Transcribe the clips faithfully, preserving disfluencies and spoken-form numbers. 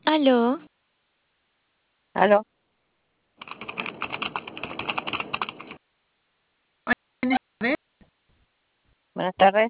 Aló, Aló, Buenas tardes, buenas tardes.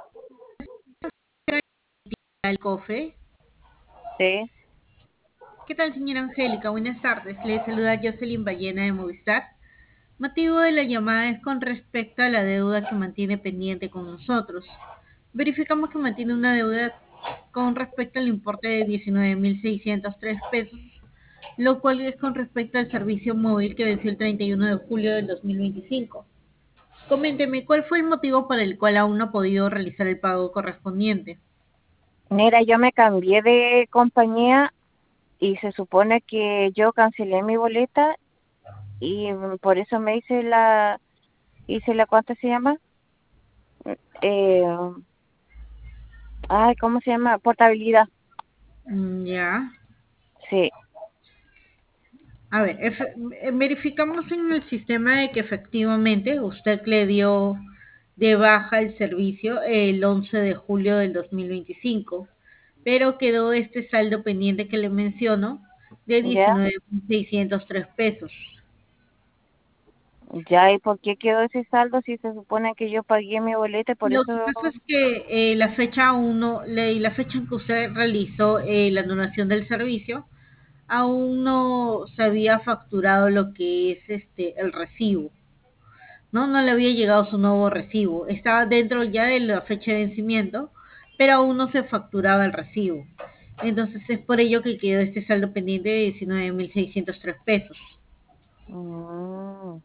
al cofre. Sí, ¿Qué tal, señora Angélica? Buenas tardes. Le saluda Jocelyn Ballena de Movistar. Motivo de la llamada es con respecto a la deuda que mantiene pendiente con nosotros. Verificamos que mantiene una deuda con respecto al importe de diecinueve mil seiscientos tres pesos, lo cual es con respecto al servicio móvil que venció el treinta y uno de julio del dos mil veinticinco. Coménteme, ¿cuál fue el motivo por el cual aún no ha podido realizar el pago correspondiente? mira, yo me cambié de compañía y se supone que yo cancelé mi boleta y mm, por eso me hice la, hice la, ¿cuánto se llama? Eh, ay, ¿cómo se llama? Portabilidad. Mm, ya. Sí, A ver, efe- eh, verificamos en el sistema de que efectivamente usted le dio de baja el servicio el once de julio del dos mil veinticinco, pero quedó este saldo pendiente que le menciono de ya, diecinueve mil seiscientos tres pesos. ya, ¿y por qué quedó ese saldo si se supone que yo pagué mi boleta y por Lo eso, que pasa es que eh, la fecha uno, la, la fecha en que usted realizó eh, la donación del servicio, aún no se había facturado lo que es este el recibo. ¿No? No le había llegado su nuevo recibo. Estaba dentro ya de la fecha de vencimiento, pero aún no se facturaba el recibo. Entonces es por ello que quedó este saldo pendiente de diecinueve mil seiscientos tres pesos. mm,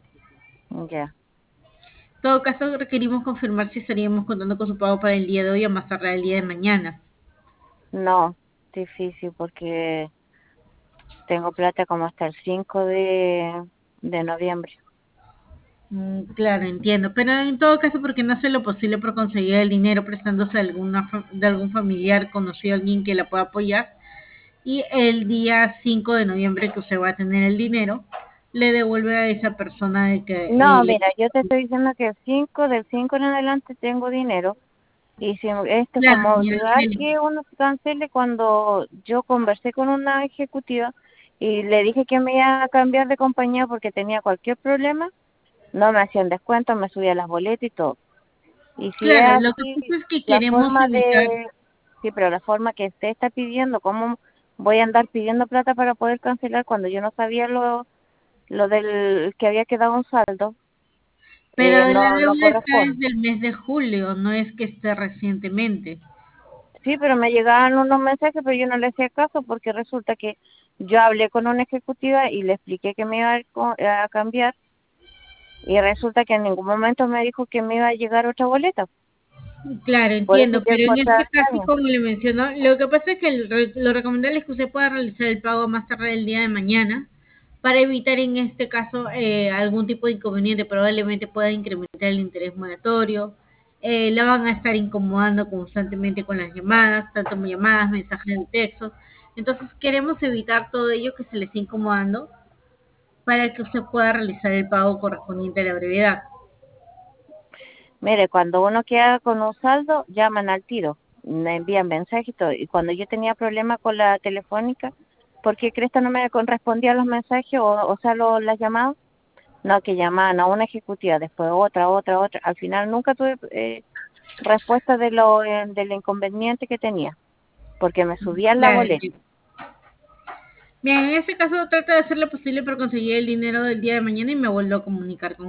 ya, En todo caso, requerimos confirmar si estaríamos contando con su pago para el día de hoy o más tarde el día de mañana. no, difícil porque tengo plata como hasta el cinco de, de noviembre. Mm, claro, entiendo, pero en todo caso, porque no hace lo posible por conseguir el dinero prestándose de, alguna fa- de algún familiar conocido, alguien que la pueda apoyar, y el día cinco de noviembre que usted va a tener el dinero, le devuelve a esa persona de que eh, No, le... mira, yo te estoy diciendo que el cinco del cinco en adelante tengo dinero y si esto es Claro, como señora obligar Angélica. que uno se cancele cuando yo conversé con una ejecutiva y le dije que me iba a cambiar de compañía porque tenía cualquier problema, no me hacían descuento, me subía las boletas y todo. Y si es Claro, lo que así, pasa es que la queremos forma evitar, de, sí, pero la forma que usted está pidiendo, ¿cómo voy a andar pidiendo plata para poder cancelar cuando yo no sabía lo, lo del que había quedado un saldo? pero Eh, la no, no deuda está corresponde. desde el mes de julio, no es que esté recientemente. Sí, pero me llegaban unos mensajes, pero yo no le hacía caso porque resulta que yo hablé con una ejecutiva y le expliqué que me iba a, co- a cambiar y resulta que en ningún momento me dijo que me iba a llegar otra boleta. Claro, Por eso entiendo, yo pero en encontraba este caso, extraño. como le mencionó, lo que pasa es que el re- lo recomendable es que usted pueda realizar el pago más tarde del día de mañana para evitar en este caso eh, algún tipo de inconveniente. Probablemente pueda incrementar el interés moratorio, eh, la van a estar incomodando constantemente con las llamadas, tanto llamadas, mensajes de texto. Entonces queremos evitar todo ello que se le esté incomodando para que usted pueda realizar el pago correspondiente a la brevedad. Mire, cuando uno queda con un saldo, llaman al tiro, me envían mensajes y todo. Y cuando yo tenía problemas con la telefónica, ¿por qué Cresta no me correspondía los mensajes o, o sea, lo- las llamadas? No, que llamaban a una ejecutiva, después otra, otra, otra. Al final nunca tuve eh, respuesta de lo eh, del inconveniente que tenía, porque me subían la Claro, boleta. entiendo. Bien, en este caso trata de hacer lo posible por conseguir el dinero del día de mañana y me vuelvo a comunicar con